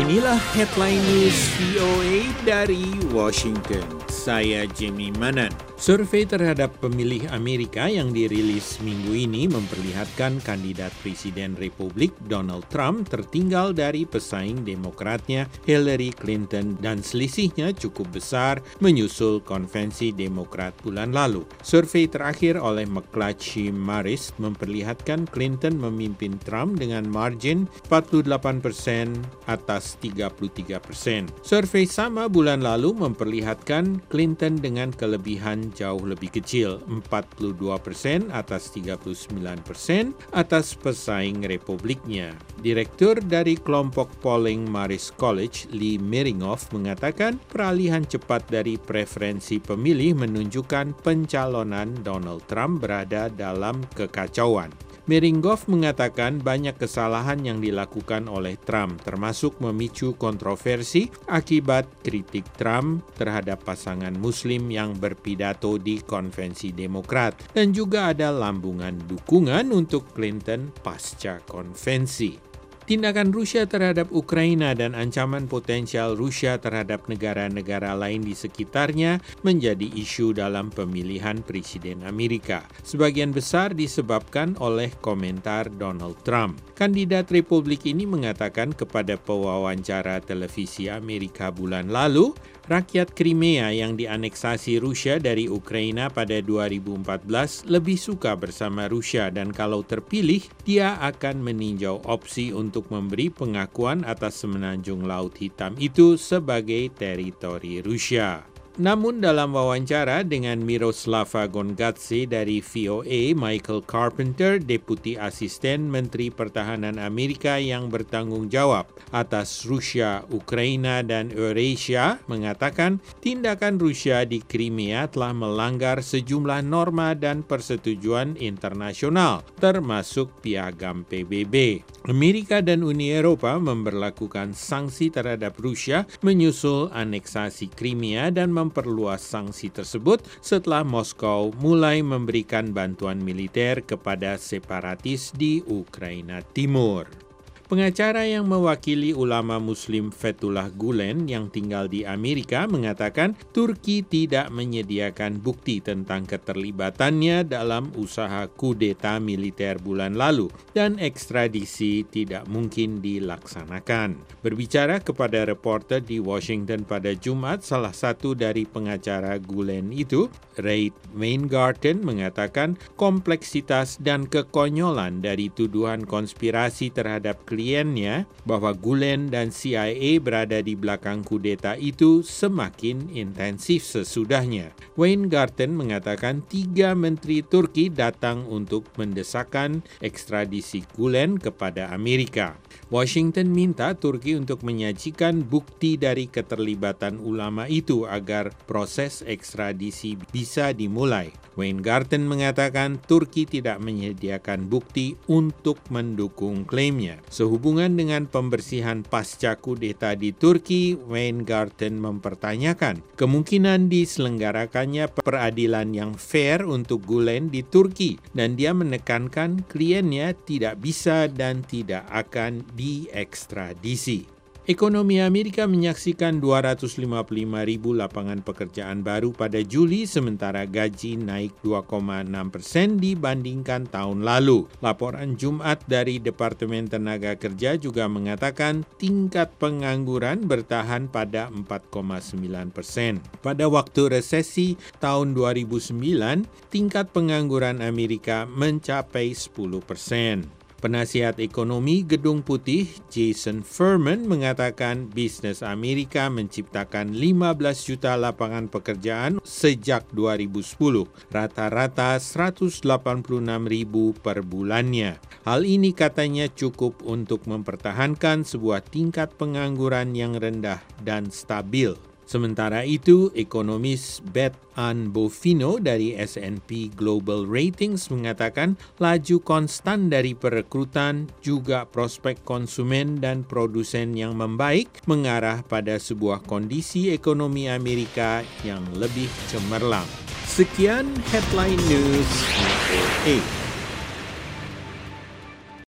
Inilah headline news VOA dari Washington. Saya Jimmy Manan. Survei terhadap pemilih Amerika yang dirilis minggu ini memperlihatkan kandidat Presiden Republik Donald Trump tertinggal dari pesaing Demokratnya Hillary Clinton dan selisihnya cukup besar menyusul konvensi Demokrat bulan lalu. Survei terakhir oleh McClatchy Marist memperlihatkan Clinton memimpin Trump dengan margin 48% atas 33%. Survei sama bulan lalu memperlihatkan Clinton dengan kelebihan jauh lebih kecil, 42% atas 39% atas pesaing Republiknya. Direktur dari kelompok polling Marist College, Lee Miringoff, mengatakan peralihan cepat dari preferensi pemilih menunjukkan pencalonan Donald Trump berada dalam kekacauan. Miringoff mengatakan banyak kesalahan yang dilakukan oleh Trump, termasuk memicu kontroversi akibat kritik Trump terhadap pasangan Muslim yang berpidato di konvensi Demokrat, dan juga ada lambungan dukungan untuk Clinton pasca konvensi. Tindakan Rusia terhadap Ukraina dan ancaman potensial Rusia terhadap negara-negara lain di sekitarnya menjadi isu dalam pemilihan Presiden Amerika. Sebagian besar disebabkan oleh komentar Donald Trump. Kandidat Republik ini mengatakan kepada pewawancara televisi Amerika bulan lalu, rakyat Crimea yang dianeksasi Rusia dari Ukraina pada 2014 lebih suka bersama Rusia dan kalau terpilih, dia akan meninjau opsi untuk memberi pengakuan atas semenanjung Laut Hitam itu sebagai teritori Rusia. Namun dalam wawancara dengan Miroslava Gongadze dari VOA, Michael Carpenter, Deputi Asisten Menteri Pertahanan Amerika yang bertanggung jawab atas Rusia, Ukraina, dan Eurasia, mengatakan tindakan Rusia di Crimea telah melanggar sejumlah norma dan persetujuan internasional, termasuk Piagam PBB. Amerika dan Uni Eropa memberlakukan sanksi terhadap Rusia menyusul aneksasi Crimea dan memperluas sanksi tersebut setelah Moskow mulai memberikan bantuan militer kepada separatis di Ukraina Timur. Pengacara yang mewakili ulama Muslim Fethullah Gulen yang tinggal di Amerika mengatakan Turki tidak menyediakan bukti tentang keterlibatannya dalam usaha kudeta militer bulan lalu dan ekstradisi tidak mungkin dilaksanakan. Berbicara kepada reporter di Washington pada Jumat, salah satu dari pengacara Gulen itu, Ray Weingarten, mengatakan kompleksitas dan kekonyolan dari tuduhan konspirasi terhadap kliennya bahwa Gulen dan CIA berada di belakang kudeta itu semakin intensif sesudahnya. Weingarten mengatakan 3 menteri Turki datang untuk mendesakkan ekstradisi Gulen kepada Amerika. Washington minta Turki untuk menyajikan bukti dari keterlibatan ulama itu agar proses ekstradisi bisa dimulai. Weingarten mengatakan Turki tidak menyediakan bukti untuk mendukung klaimnya. Sehubungan dengan pembersihan pasca kudeta di Turki, Weingarten mempertanyakan kemungkinan diselenggarakannya peradilan yang fair untuk Gulen di Turki dan dia menekankan kliennya tidak bisa dan tidak akan diekstradisi. Ekonomi Amerika menyaksikan 255.000 lapangan pekerjaan baru pada Juli, sementara gaji naik 2,6% dibandingkan tahun lalu. Laporan Jumat dari Departemen Tenaga Kerja juga mengatakan tingkat pengangguran bertahan pada 4,9%. Pada waktu resesi tahun 2009, tingkat pengangguran Amerika mencapai 10%. Penasihat ekonomi Gedung Putih Jason Furman mengatakan bisnis Amerika menciptakan 15 juta lapangan pekerjaan sejak 2010, rata-rata 186.000 per bulannya. Hal ini katanya cukup untuk mempertahankan sebuah tingkat pengangguran yang rendah dan stabil. Sementara itu, ekonomis Beth Ann Bovino dari S&P Global Ratings mengatakan laju konstan dari perekrutan juga prospek konsumen dan produsen yang membaik mengarah pada sebuah kondisi ekonomi Amerika yang lebih cemerlang. Sekian Headline News VOA.